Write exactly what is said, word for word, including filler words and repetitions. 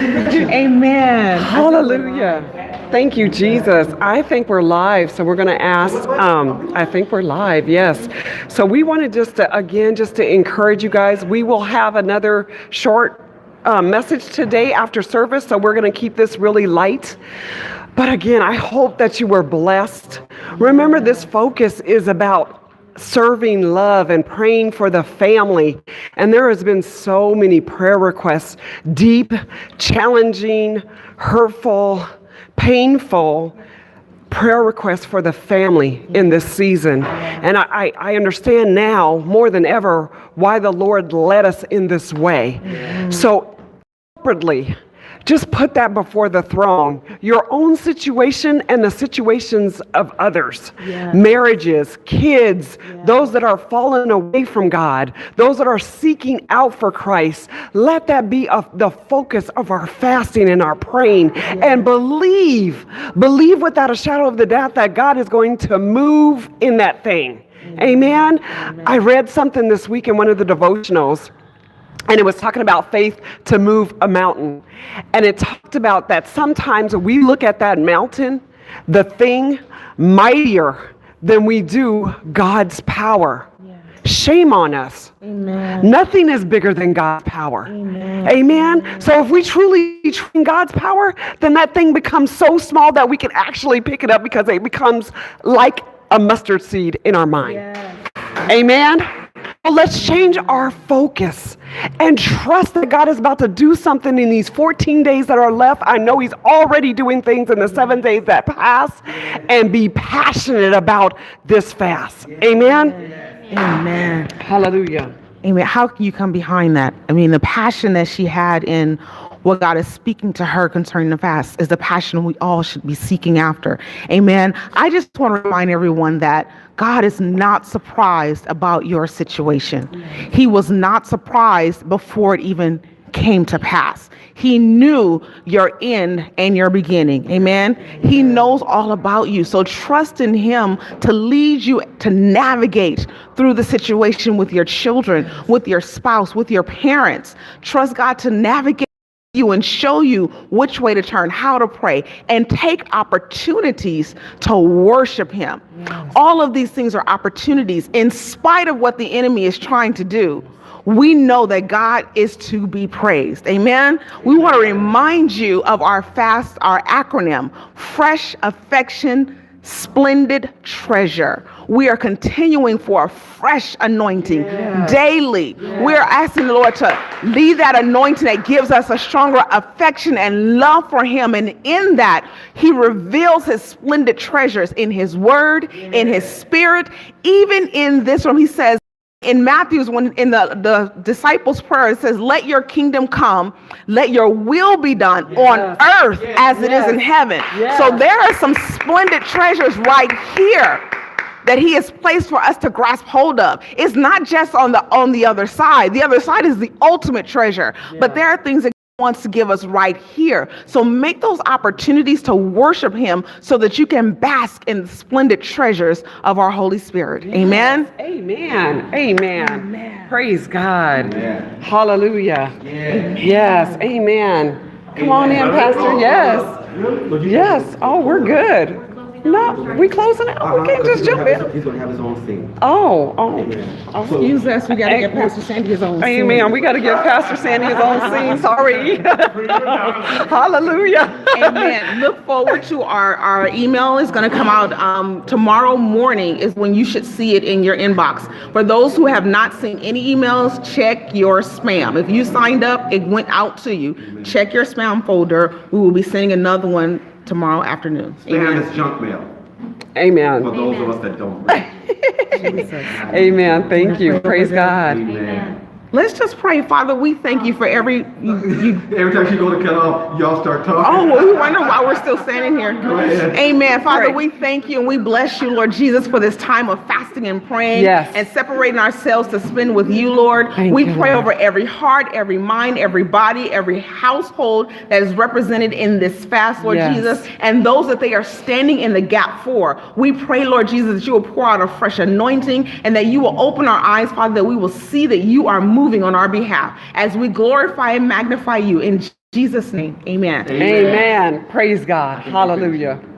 Amen. Hallelujah. Thank you, Jesus. I think we're live, so we're going to ask. Um, I think we're live, yes. So we wanted just to, again, just to encourage you guys. We will have another short uh, message today after service, so we're going to keep this really light. But again, I hope that you were blessed. Remember, this focus is about serving love and praying for the family. And there has been so many prayer requests, deep, challenging, hurtful, painful prayer requests for the family in this season. And I, I understand now more than ever why the Lord led us in this way. So, corporately, just put that before the throne. Your own situation and the situations of others. Yes. Marriages, kids, yes. Those that are fallen away from God, those that are seeking out for Christ. Let that be a, the focus of our fasting and our praying. Yes. And believe, believe without a shadow of the doubt that God is going to move in that thing. Amen. Amen. I read something this week in one of the devotionals. And it was talking about faith to move a mountain. And it talked about that sometimes we look at that mountain, the thing, mightier than we do God's power. Yes. Shame on us. Amen. Nothing is bigger than God's power. Amen. Amen. Amen. So if we truly train God's power, then that thing becomes so small that we can actually pick it up because it becomes like a mustard seed in our mind. Yes. Amen. Well, let's change our focus and trust that God is about to do something in these fourteen days that are left. I know He's already doing things in the seven days that pass, and be passionate about this fast. Amen? Amen. Hallelujah. Amen. How can you come behind that? I mean, the passion that she had in what God is speaking to her concerning the fast is the passion we all should be seeking after. Amen. I just want to remind everyone that God is not surprised about your situation. He was not surprised before it even came to pass. He knew your end and your beginning. Amen. He knows all about you. So trust in Him to lead you, to navigate through the situation with your children, with your spouse, with your parents. Trust God to navigate you and show you which way to turn, how to pray, and take opportunities to worship Him. Yes. All of these things are opportunities. In spite of what the enemy is trying to do, we know that God is to be praised. Amen. We want to remind you of our fast, our acronym, Fresh Affection, Splendid Treasure. We are continuing for a fresh anointing. Yeah. Daily. Yeah. We are asking the Lord to lead that anointing that gives us a stronger affection and love for Him. And in that, He reveals His splendid treasures in His word, yeah. in His spirit. Even in this room, He says, in Matthew's, when in the, the disciples' prayer, it says, let your kingdom come, let your will be done yes. on earth yes. as it yes. is in heaven. Yes. So there are some splendid treasures right here that He has placed for us to grasp hold of. It's not just on the on the other side. The other side is the ultimate treasure. Yeah. But there are things that God wants to give us right here. So make those opportunities to worship Him so that you can bask in the splendid treasures of our Holy Spirit. Yes. Amen. Amen. Amen. Amen. Praise God. Amen. Hallelujah. Yes. Yes. Amen. Come Amen. On in, Pastor. Yes. Yes. Oh, we're good. No, we closing it. Oh, we can't just jump in. He's going to have his own thing. Oh, oh. oh. Excuse us. We got to get Pastor Sandy his own scene. Amen. We got to give Pastor Sandy his own scene. Sorry. Hallelujah. Amen. Look forward to our, our email is going to come out um, tomorrow morning is when you should see it in your inbox. For those who have not seen any emails, check your spam. If you signed up, it went out to you. Amen. Check your spam folder. We will be sending another one tomorrow afternoon. Spam is junk mail. Amen. For those Amen. of us that don't. Amen. Thank you. Praise God. Amen. Let's just pray. Father, we thank you for every... You, you, every time she go to cut off, y'all start talking. Oh, well, we wonder why we're still standing here. Go ahead. Amen. Father, Pray. we thank you and we bless you, Lord Jesus, for this time of fasting and praying yes. and separating ourselves to spend with you, Lord. Thank we you, pray Lord. over every heart, every mind, every body, every household that is represented in this fast, Lord yes. Jesus, and those that they are standing in the gap for. We pray, Lord Jesus, that you will pour out a fresh anointing and that you will open our eyes, Father, that we will see that you are moving on our behalf as we glorify and magnify you in Jesus' name, amen. Amen. Praise God. Hallelujah.